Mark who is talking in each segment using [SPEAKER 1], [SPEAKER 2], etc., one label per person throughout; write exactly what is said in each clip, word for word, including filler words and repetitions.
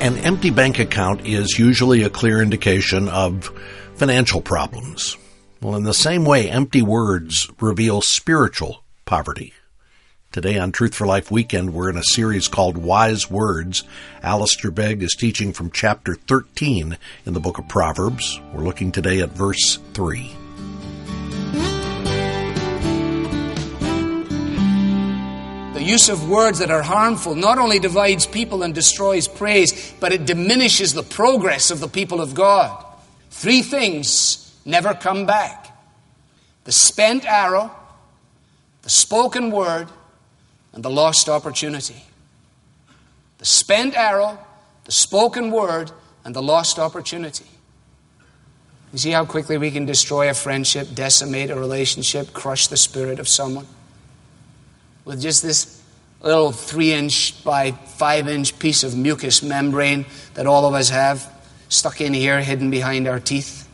[SPEAKER 1] An empty bank account is usually a clear indication of financial problems. Well, in the same way, empty words reveal spiritual poverty. Today on Truth for Life Weekend, we're in a series called Wise Words. Alistair Begg is teaching from chapter thirteen in the book of Proverbs. We're looking today at verse three.
[SPEAKER 2] The use of words that are harmful not only divides people and destroys praise, but it diminishes the progress of the people of God. Three things never come back: the spent arrow, the spoken word, and the lost opportunity. The spent arrow, the spoken word, and the lost opportunity. You see how quickly we can destroy a friendship, decimate a relationship, crush the spirit of someone with just this little three-inch by five-inch piece of mucous membrane that all of us have stuck in here, hidden behind our teeth.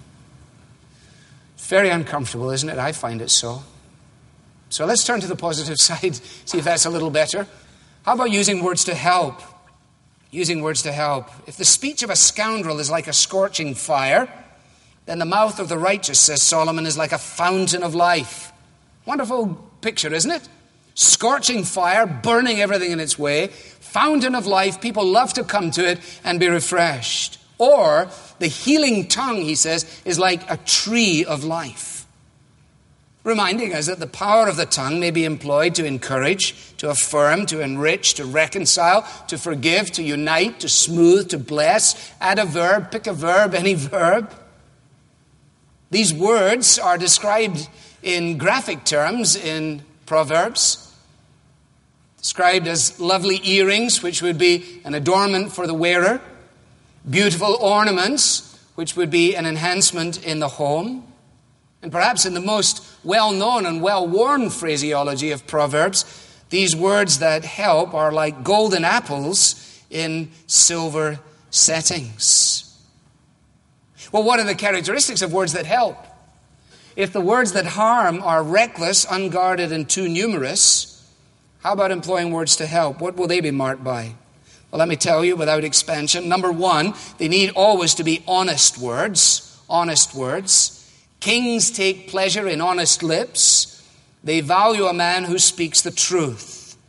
[SPEAKER 2] It's very uncomfortable, isn't it? I find it so. So let's turn to the positive side, see if that's a little better. How about using words to help? Using words to help. If the speech of a scoundrel is like a scorching fire, then the mouth of the righteous, says Solomon, is like a fountain of life. Wonderful picture, isn't it? Scorching fire, burning everything in its way. Fountain of life, people love to come to it and be refreshed. Or the healing tongue, he says, is like a tree of life. Reminding us that the power of the tongue may be employed to encourage, to affirm, to enrich, to reconcile, to forgive, to unite, to smooth, to bless. Add a verb, pick a verb, any verb. These words are described in graphic terms in Proverbs. Described as lovely earrings, which would be an adornment for the wearer. Beautiful ornaments, which would be an enhancement in the home. And perhaps in the most well-known and well-worn phraseology of Proverbs, these words that help are like golden apples in silver settings. Well, what are the characteristics of words that help? If the words that harm are reckless, unguarded, and too numerous, how about employing words to help? What will they be marked by? Well, let me tell you without expansion. Number one, they need always to be honest words. Honest words. Kings take pleasure in honest lips. They value a man who speaks the truth.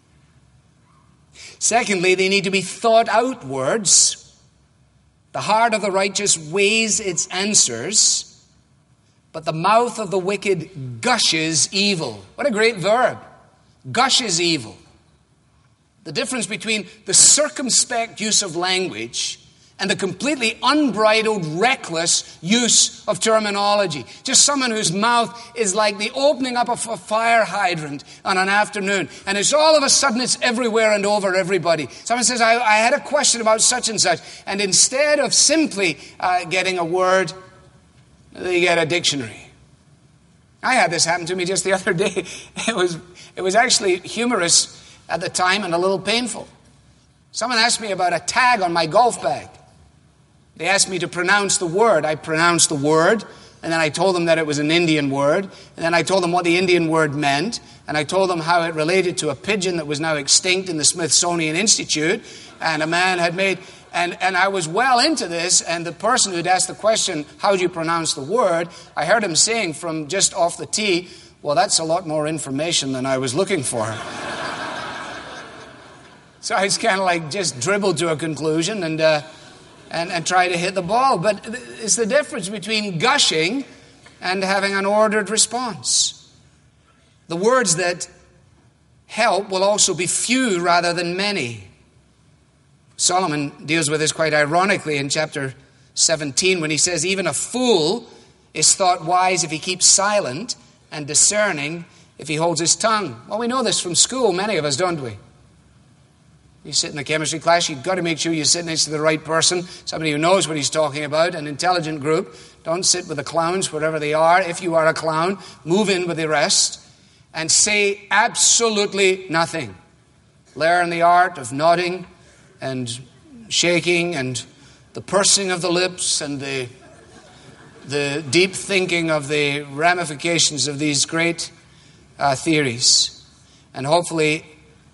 [SPEAKER 2] Secondly, they need to be thought out words. The heart of the righteous weighs its answers, but the mouth of the wicked gushes evil. What a great verb. Gushes evil. The difference between the circumspect use of language and the completely unbridled, reckless use of terminology. Just someone whose mouth is like the opening up of a fire hydrant on an afternoon. And it's all of a sudden it's everywhere and over everybody. Someone says, I, I had a question about such and such. And instead of simply uh, getting a word, they get a dictionary. I had this happen to me just the other day. It was, it was actually humorous at the time and a little painful. Someone asked me about a tag on my golf bag. They asked me to pronounce the word. I pronounced the word, and then I told them that it was an Indian word, and then I told them what the Indian word meant, and I told them how it related to a pigeon that was now extinct in the Smithsonian Institute, and a man had made, and, and I was well into this, and the person who'd asked the question, how do you pronounce the word, I heard him saying from just off the tee, well, that's a lot more information than I was looking for. So I was kind of like just dribbled to a conclusion and uh, and, and try to hit the ball. But it's the difference between gushing and having an ordered response. The words that help will also be few rather than many. Solomon deals with this quite ironically in chapter seventeen when he says, even a fool is thought wise if he keeps silent, and discerning if he holds his tongue. Well, we know this from school, many of us, don't we? You sit in the chemistry class, you've got to make sure you sit next to the right person, somebody who knows what he's talking about, an intelligent group. Don't sit with the clowns, wherever they are. If you are a clown, move in with the rest and say absolutely nothing. Learn the art of nodding and shaking and the pursing of the lips and the, the deep thinking of the ramifications of these great uh, theories. And hopefully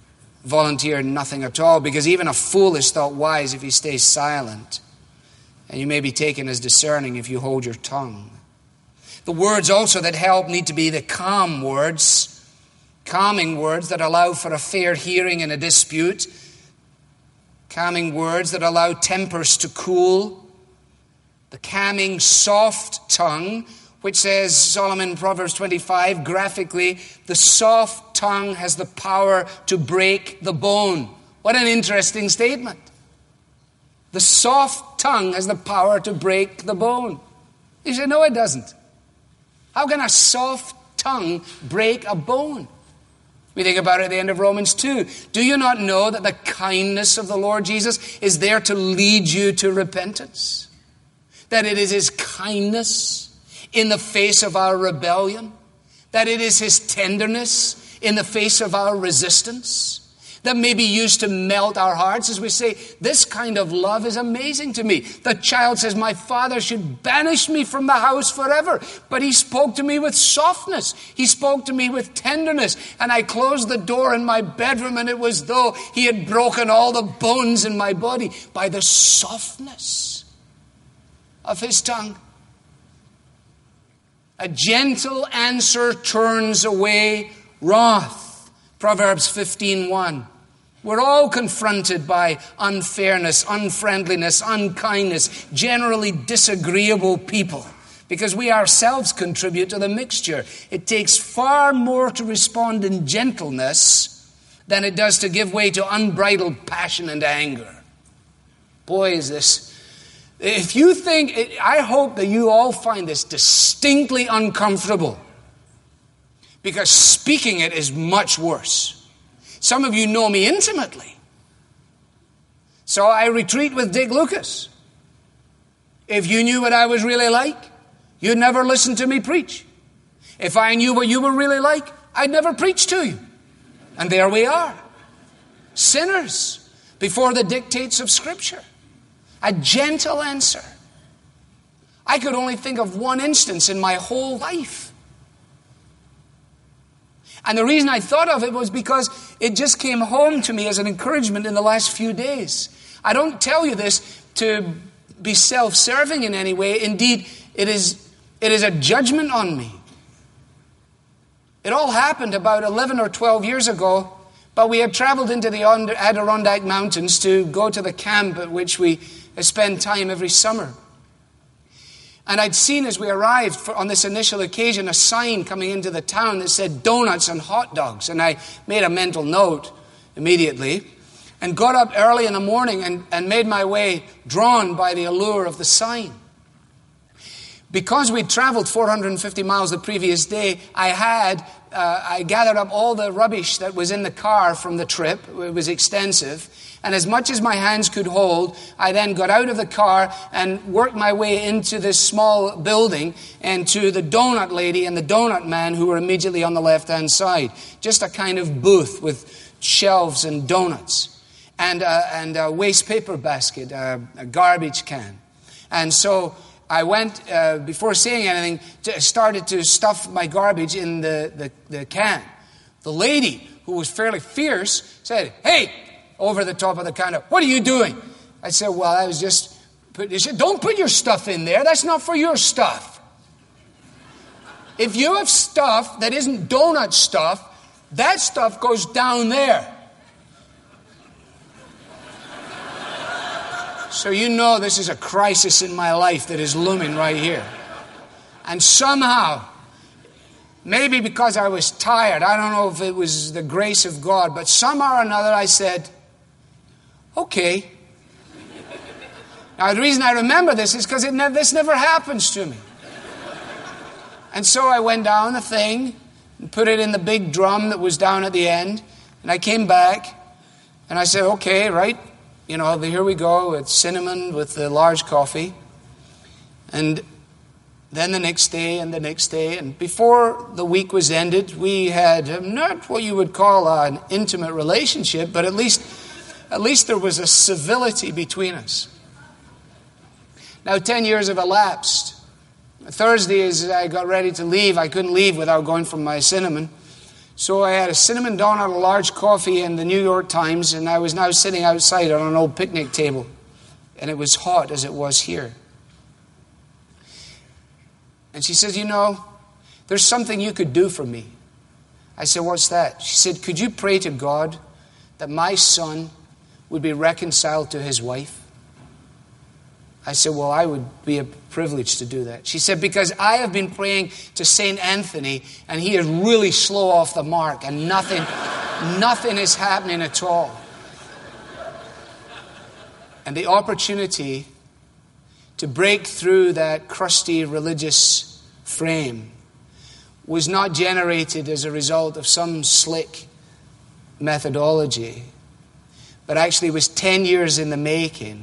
[SPEAKER 2] volunteer nothing at all, because even a fool is thought wise if he stays silent. And you may be taken as discerning if you hold your tongue. The words also that help need to be the calm words, calming words that allow for a fair hearing in a dispute, calming words that allow tempers to cool, the calming soft tongue, which says, Solomon in Proverbs twenty-five, graphically, the soft tongue has the power to break the bone. What an interesting statement. The soft tongue has the power to break the bone. You say, no, it doesn't. How can a soft tongue break a bone? We think about it at the end of Romans two. Do you not know that the kindness of the Lord Jesus is there to lead you to repentance? That it is His kindness in the face of our rebellion, that it is His tenderness in the face of our resistance, that may be used to melt our hearts as we say, this kind of love is amazing to me. The child says, my father should banish me from the house forever, but he spoke to me with softness. He spoke to me with tenderness, and I closed the door in my bedroom, and it was though he had broken all the bones in my body by the softness of his tongue. A gentle answer turns away wrath. Proverbs fifteen one. We're all confronted by unfairness, unfriendliness, unkindness, generally disagreeable people, because we ourselves contribute to the mixture. It takes far more to respond in gentleness than it does to give way to unbridled passion and anger. Boy, is this... If you think, I hope that you all find this distinctly uncomfortable, because speaking it is much worse. Some of you know me intimately. So I retreat with Dick Lucas. If you knew what I was really like, you'd never listen to me preach. If I knew what you were really like, I'd never preach to you. And there we are. Sinners before the dictates of Scripture. A gentle answer. I could only think of one instance in my whole life. And the reason I thought of it was because it just came home to me as an encouragement in the last few days. I don't tell you this to be self-serving in any way. Indeed, it is, it is a judgment on me. It all happened about eleven or twelve years ago, but we had traveled into the Adirondack Mountains to go to the camp at which we spend time every summer. And I'd seen as we arrived for, on this initial occasion, a sign coming into the town that said donuts and hot dogs. And I made a mental note immediately and got up early in the morning and, and made my way, drawn by the allure of the sign. Because we'd traveled four hundred fifty miles the previous day, I had, uh, I gathered up all the rubbish that was in the car from the trip. It was extensive. And as much as my hands could hold, I then got out of the car and worked my way into this small building and to the donut lady and the donut man who were immediately on the left-hand side. Just a kind of booth with shelves and donuts and, uh, and a waste paper basket, uh, a garbage can. And so I went, uh, before saying anything, to, started to stuff my garbage in the, the, the can. The lady, who was fairly fierce, said, "Hey," over the top of the counter, "what are you doing?" I said, "Well, I was just..." Put, she said, "Don't put your stuff in there. That's not for your stuff. If you have stuff that isn't donut stuff, that stuff goes down there." So you know this is a crisis in my life that is looming right here. And somehow, maybe because I was tired, I don't know if it was the grace of God, but somehow or another I said, "Okay." Now the reason I remember this is because it ne- this never happens to me. And so I went down the thing and put it in the big drum that was down at the end. And I came back and I said, "Okay, right, you know, here we go. It's cinnamon with the large coffee." And then the next day and the next day. And before the week was ended, we had not what you would call an intimate relationship, but at least, at least there was a civility between us. Now, ten years have elapsed. Thursday, as I got ready to leave, I couldn't leave without going for my cinnamon. So I had a cinnamon donut, a large coffee, and the New York Times, and I was now sitting outside on an old picnic table. And it was hot as it was here. And she says, you know, there's something you could do for me. I said, what's that? She said, could you pray to God that my son would be reconciled to his wife? I said, well, I would be a privilege to do that. She said, because I have been praying to Saint Anthony, and he is really slow off the mark, and nothing, nothing is happening at all. And the opportunity to break through that crusty religious frame was not generated as a result of some slick methodology, but actually was ten years in the making.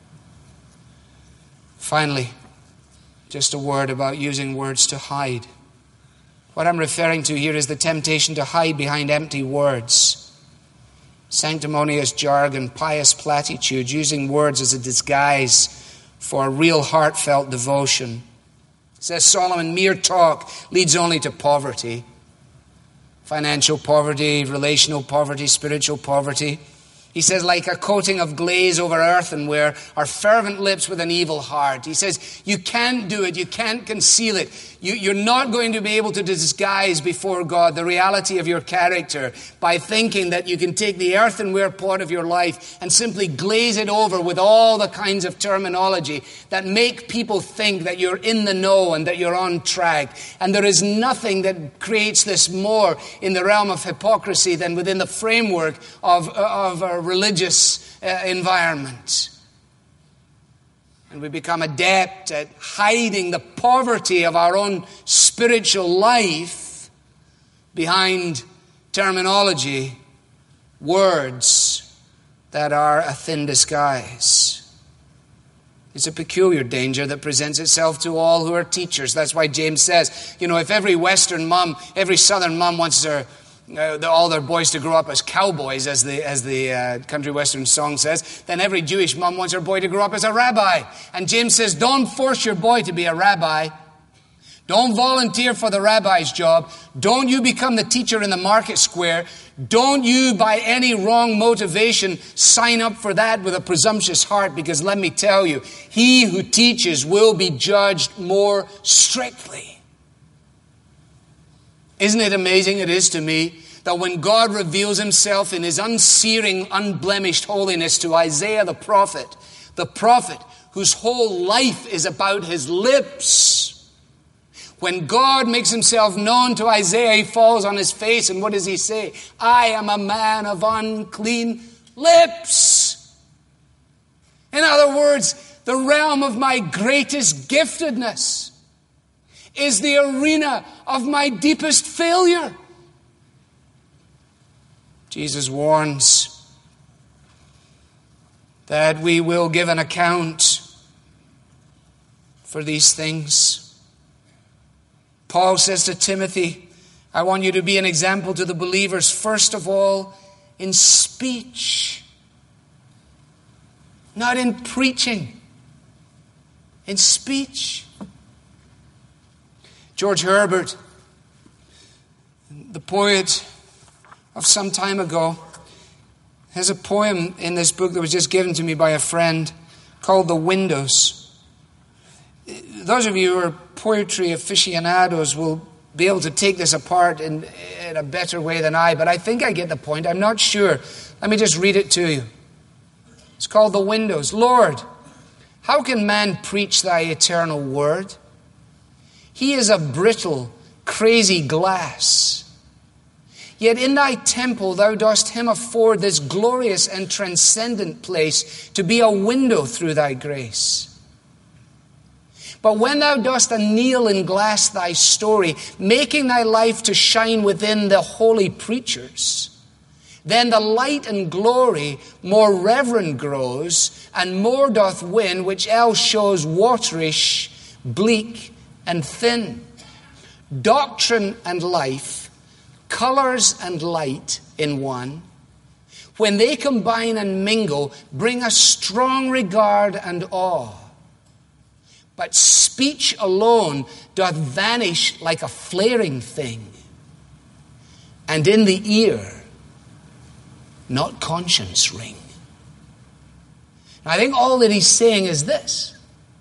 [SPEAKER 2] Finally, just a word about using words to hide. What I'm referring to here is the temptation to hide behind empty words. Sanctimonious jargon, pious platitudes, using words as a disguise for a real heartfelt devotion. Says Solomon, mere talk leads only to poverty. Financial poverty, relational poverty, spiritual poverty. He says, like a coating of glaze over earthenware are fervent lips with an evil heart. He says, you can't do it. You can't conceal it. You, you're not going to be able to disguise before God the reality of your character by thinking that you can take the earthenware pot of your life and simply glaze it over with all the kinds of terminology that make people think that you're in the know and that you're on track. And there is nothing that creates this more in the realm of hypocrisy than within the framework of, of a religious uh, environment. And we become adept at hiding the poverty of our own spiritual life behind terminology, words that are a thin disguise. It's a peculiar danger that presents itself to all who are teachers. That's why James says, you know, if every Western mom, every Southern mom wants her Uh, the, all their boys to grow up as cowboys, as the as the uh, country western song says, then every Jewish mom wants her boy to grow up as a rabbi. And James says, don't force your boy to be a rabbi. Don't volunteer for the rabbi's job. Don't you become the teacher in the market square. Don't you, by any wrong motivation, sign up for that with a presumptuous heart, because let me tell you, he who teaches will be judged more strictly. Isn't it amazing? It is to me that when God reveals himself in his unsearing, unblemished holiness to Isaiah the prophet, the prophet whose whole life is about his lips, when God makes himself known to Isaiah, he falls on his face, and what does he say? I am a man of unclean lips. In other words, the realm of my greatest giftedness is the arena of my deepest failure. Jesus warns that we will give an account for these things. Paul says to Timothy, I want you to be an example to the believers, first of all, in speech, not in preaching, in speech. George Herbert, the poet of some time ago, has a poem in this book that was just given to me by a friend called The Windows. Those of you who are poetry aficionados will be able to take this apart in, in a better way than I, but I think I get the point. I'm not sure. Let me just read it to you. It's called The Windows. Lord, how can man preach thy eternal word? He is a brittle, crazy glass. Yet in thy temple thou dost him afford this glorious and transcendent place to be a window through thy grace. But when thou dost anneal in glass thy story, making thy life to shine within the holy preachers, then the light and glory more reverend grows, and more doth win, which else shows waterish, bleak, and thin. Doctrine and life, colors and light in one, when they combine and mingle, bring a strong regard and awe. But speech alone doth vanish like a flaring thing, and in the ear, not conscience ring. Now, I think all that he's saying is this: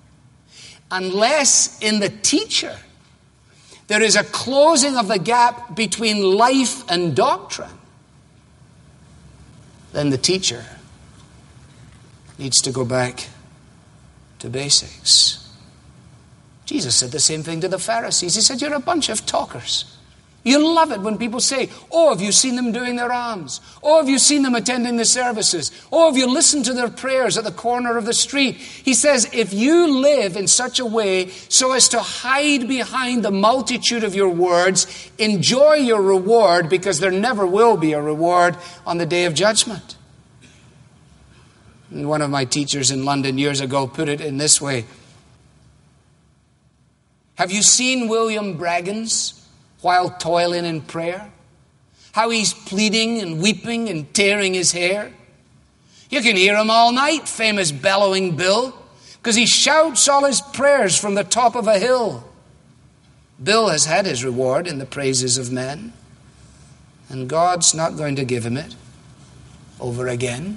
[SPEAKER 2] unless in the teacher there is a closing of the gap between life and doctrine, then the teacher needs to go back to basics. Jesus said the same thing to the Pharisees. He said, you're a bunch of talkers. You love it when people say, oh, have you seen them doing their alms? Oh, have you seen them attending the services? Oh, have you listened to their prayers at the corner of the street? He says, if you live in such a way so as to hide behind the multitude of your words, enjoy your reward, because there never will be a reward on the day of judgment. And one of my teachers in London years ago put it in this way: have you seen William Braggins while toiling in prayer? How he's pleading and weeping and tearing his hair? You can hear him all night, famous bellowing Bill, because he shouts all his prayers from the top of a hill. Bill has had his reward in the praises of men, and God's not going to give him it over again.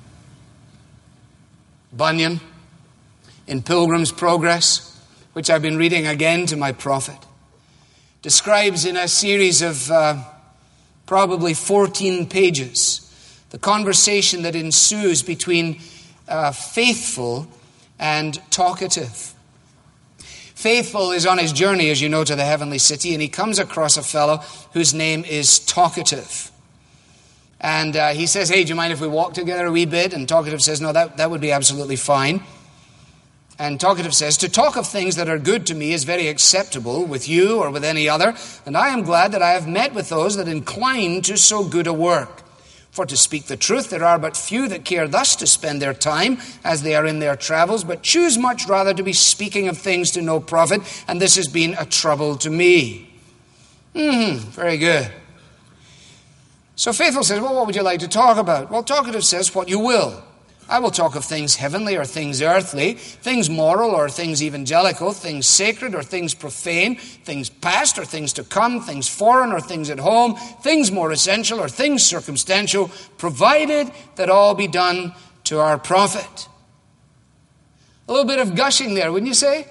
[SPEAKER 2] Bunyan, in Pilgrim's Progress, which I've been reading again to my prophet, describes in a series of uh, probably fourteen pages the conversation that ensues between uh, Faithful and Talkative. Faithful is on his journey, as you know, to the heavenly city, and he comes across a fellow whose name is Talkative. And uh, he says, hey, do you mind if we walk together a wee bit? And Talkative says, no, that, that would be absolutely fine. And Talkative says, to talk of things that are good to me is very acceptable with you or with any other, and I am glad that I have met with those that incline to so good a work. For to speak the truth, there are but few that care thus to spend their time as they are in their travels, but choose much rather to be speaking of things to no profit, and this has been a trouble to me. Hmm, very good. So Faithful says, well, what would you like to talk about? Well, Talkative says, what you will. I will talk of things heavenly or things earthly, things moral or things evangelical, things sacred or things profane, things past or things to come, things foreign or things at home, things more essential or things circumstantial, provided that all be done to our profit. A little bit of gushing there, wouldn't you say?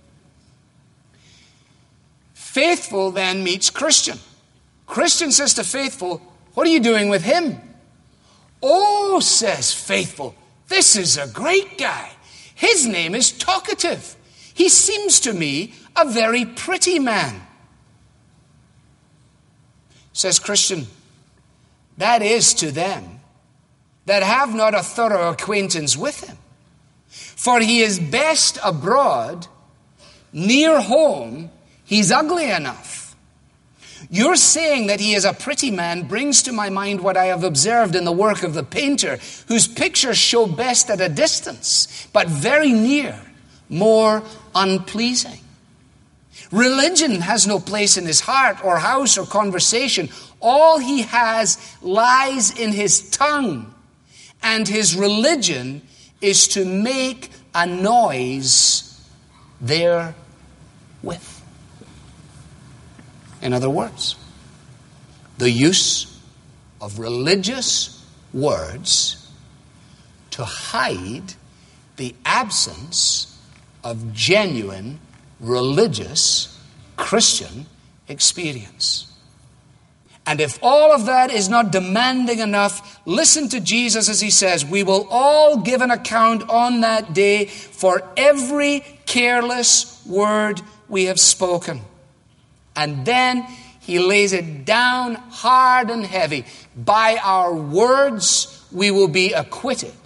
[SPEAKER 2] Faithful then meets Christian. Christian says to Faithful, what are you doing with him? Oh, says Faithful, this is a great guy. His name is Talkative. He seems to me a very pretty man. Says Christian, that is to them that have not a thorough acquaintance with him. For he is best abroad, near home, he's ugly enough. Your saying that he is a pretty man brings to my mind what I have observed in the work of the painter, whose pictures show best at a distance, but very near, more unpleasing. Religion has no place in his heart or house or conversation. All he has lies in his tongue, and his religion is to make a noise therewith. In other words, the use of religious words to hide the absence of genuine religious Christian experience. And if all of that is not demanding enough, listen to Jesus as he says, we will all give an account on that day for every careless word we have spoken. And then he lays it down hard and heavy. By our words we will be acquitted,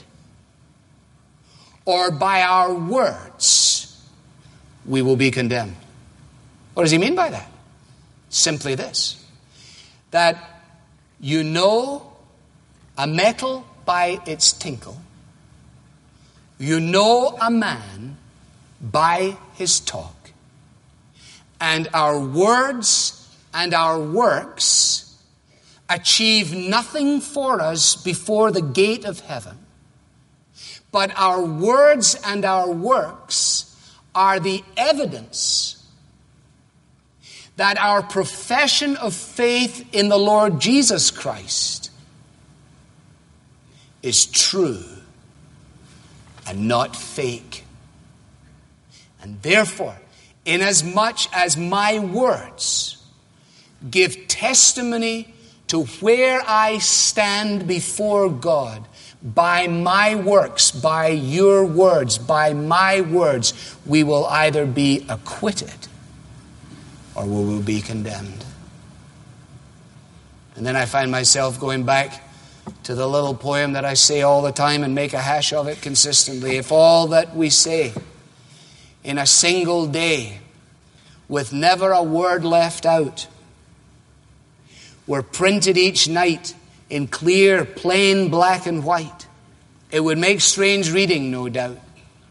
[SPEAKER 2] or by our words we will be condemned. What does he mean by that? Simply this, that you know a metal by its tinkle. You know a man by his talk. And our words and our works achieve nothing for us before the gate of heaven. But our words and our works are the evidence that our profession of faith in the Lord Jesus Christ is true and not fake. And therefore, inasmuch as my words give testimony to where I stand before God, by my works, by your words, by my words, we will either be acquitted or we will be condemned. And then I find myself going back to the little poem that I say all the time and make a hash of it consistently. If all that we say in a single day, with never a word left out, were printed each night in clear, plain black and white, it would make strange reading, no doubt.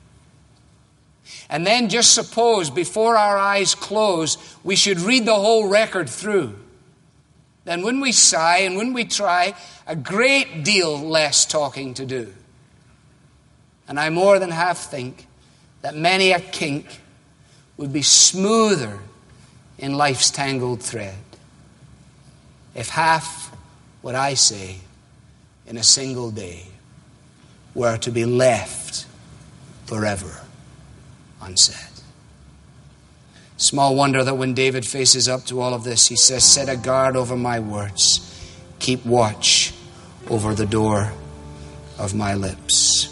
[SPEAKER 2] And then just suppose, before our eyes close, we should read the whole record through. Then wouldn't we sigh and wouldn't we try a great deal less talking to do? And I more than half think that many a kink would be smoother in life's tangled thread if half what I say in a single day were to be left forever unsaid. Small wonder that when David faces up to all of this, he says, set a guard over my words. Keep watch over the door of my lips.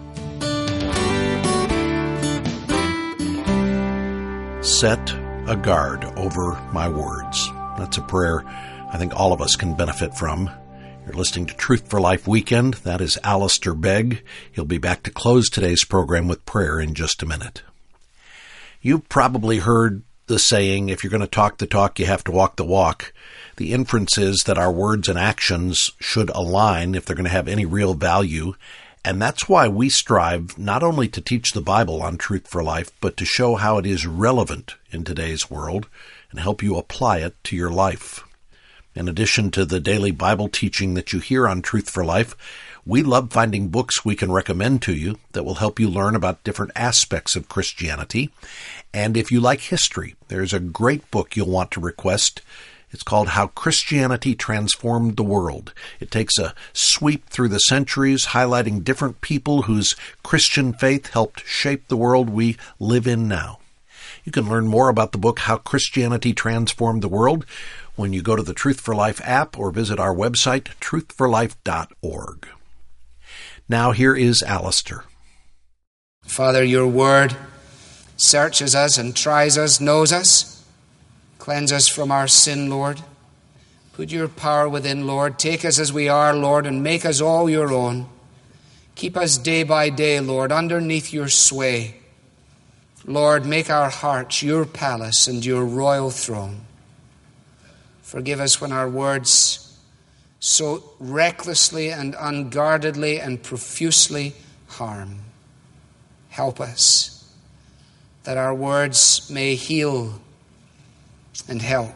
[SPEAKER 1] Set a guard over my words. That's a prayer I think all of us can benefit from. You're listening to Truth for Life Weekend. That is Alistair Begg. He'll be back to close today's program with prayer in just a minute. You've probably heard the saying, if you're going to talk the talk, you have to walk the walk. The inference is that our words and actions should align if they're going to have any real value. And that's why we strive not only to teach the Bible on Truth for Life, but to show how it is relevant in today's world and help you apply it to your life. In addition to the daily Bible teaching that you hear on Truth for Life, we love finding books we can recommend to you that will help you learn about different aspects of Christianity. And if you like history, there's a great book you'll want to request. It's called How Christianity Transformed the World. It takes a sweep through the centuries, highlighting different people whose Christian faith helped shape the world we live in now. You can learn more about the book How Christianity Transformed the World when you go to the Truth for Life app or visit our website, truth for life dot org. Now here is Alistair.
[SPEAKER 2] Father, your word searches us and tries us, knows us. Cleanse us from our sin, Lord. Put your power within, Lord. Take us as we are, Lord, and make us all your own. Keep us day by day, Lord, underneath your sway. Lord, make our hearts your palace and your royal throne. Forgive us when our words so recklessly and unguardedly and profusely harm. Help us that our words may heal and help.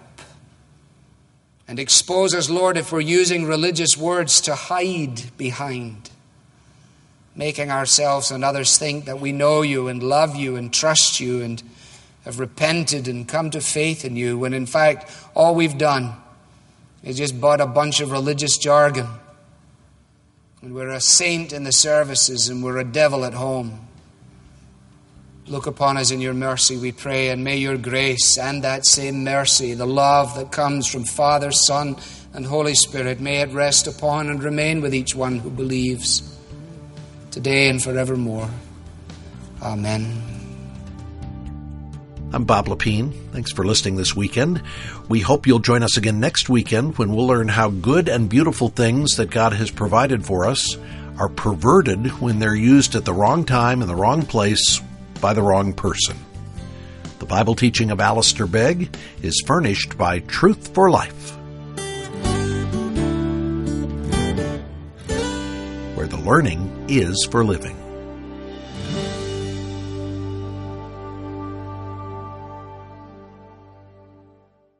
[SPEAKER 2] And expose us, Lord, if we're using religious words to hide behind, making ourselves and others think that we know you and love you and trust you and have repented and come to faith in you, when in fact all we've done is just bought a bunch of religious jargon. And we're a saint in the services and we're a devil at home. Look upon us in your mercy, we pray, and may your grace and that same mercy, the love that comes from Father, Son, and Holy Spirit, may it rest upon and remain with each one who believes, today and forevermore. Amen.
[SPEAKER 1] I'm Bob Lepine. Thanks for listening this weekend. We hope you'll join us again next weekend when we'll learn how good and beautiful things that God has provided for us are perverted when they're used at the wrong time in the wrong place by the wrong person. The Bible teaching of Alistair Begg is furnished by Truth for Life, where the learning is for living.